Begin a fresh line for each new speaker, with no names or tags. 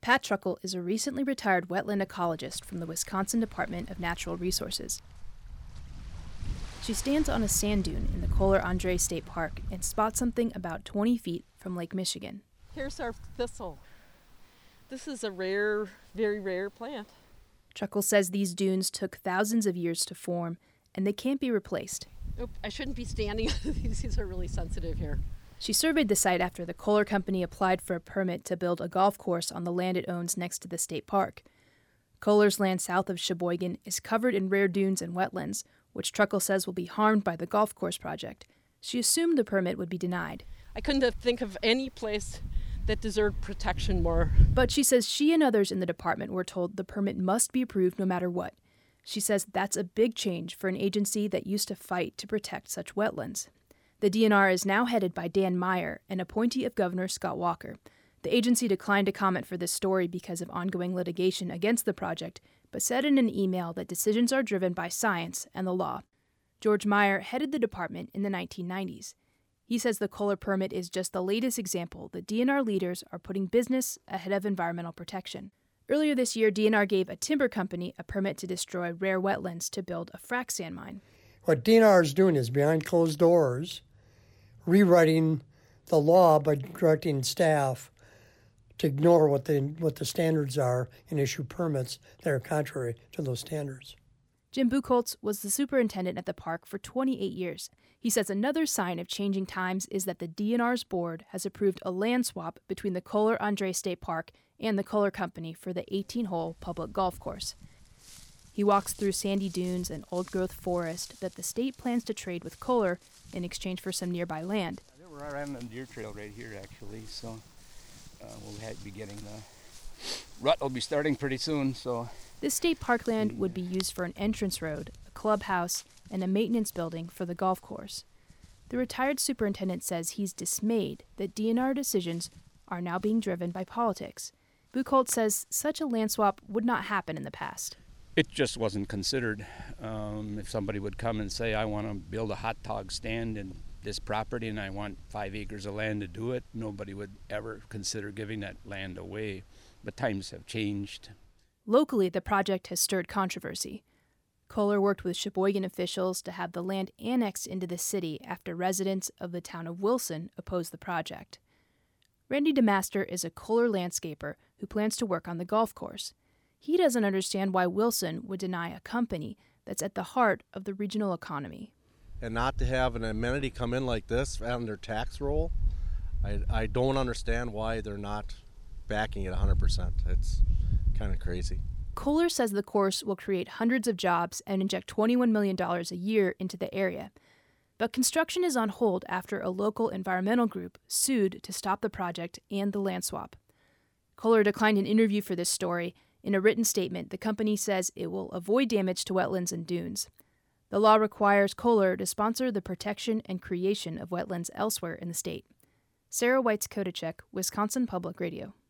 Pat Truckle is a recently retired wetland ecologist from the Wisconsin Department of Natural Resources. She stands on a sand dune in the Kohler-Andrae State Park and spots something about 20 feet from Lake Michigan.
Here's our thistle. This is a rare, very rare plant.
Truckle says these dunes took thousands of years to form, and they can't be replaced.
Oop, I shouldn't be standing on these. These are really sensitive here.
She surveyed the site after the Kohler Company applied for a permit to build a golf course on the land it owns next to the state park. Kohler's land south of Sheboygan is covered in rare dunes and wetlands, which Truckle says will be harmed by the golf course project. She assumed the permit would be denied.
I couldn't think of any place that deserved protection more.
But she says she and others in the department were told the permit must be approved no matter what. She says that's a big change for an agency that used to fight to protect such wetlands. The DNR is now headed by Dan Meyer, an appointee of Governor Scott Walker. The agency declined to comment for this story because of ongoing litigation against the project, but said in an email that decisions are driven by science and the law. George Meyer headed the department in the 1990s. He says the Kohler permit is just the latest example that DNR leaders are putting business ahead of environmental protection. Earlier this year, DNR gave a timber company a permit to destroy rare wetlands to build a frac sand mine.
What DNR is doing is behind closed doors, rewriting the law by directing staff to ignore what the standards are and issue permits that are contrary to those standards.
Jim Buchholz was the superintendent at the park for 28 years. He says another sign of changing times is that the DNR's board has approved a land swap between the Kohler-Andrae State Park and the Kohler Company for the 18-hole public golf course. He walks through sandy dunes and old-growth forest that the state plans to trade with Kohler in exchange for some nearby land.
We're on the deer trail right here, actually, so we'll be getting the rut will be starting pretty soon. So
this state parkland would be used for an entrance road, a clubhouse, and a maintenance building for the golf course. The retired superintendent says he's dismayed that DNR decisions are now being driven by politics. Buchholz says such a land swap would not happen in the past.
It just wasn't considered. If somebody would come and say, I want to build a hot dog stand in this property and I want 5 acres of land to do it, nobody would ever consider giving that land away. But times have changed.
Locally, the project has stirred controversy. Kohler worked with Sheboygan officials to have the land annexed into the city after residents of the town of Wilson opposed the project. Randy DeMaster is a Kohler landscaper who plans to work on the golf course. He doesn't understand why Wilson would deny a company that's at the heart of the regional economy.
And not to have an amenity come in like this on their tax roll, I don't understand why they're not backing it 100%. It's kind of crazy.
Kohler says the course will create hundreds of jobs and inject $21 million a year into the area. But construction is on hold after a local environmental group sued to stop the project and the land swap. Kohler declined an interview for this story. In a written statement, the company says it will avoid damage to wetlands and dunes. The law requires Kohler to sponsor the protection and creation of wetlands elsewhere in the state. Sarah Weitz-Kodacek, Wisconsin Public Radio.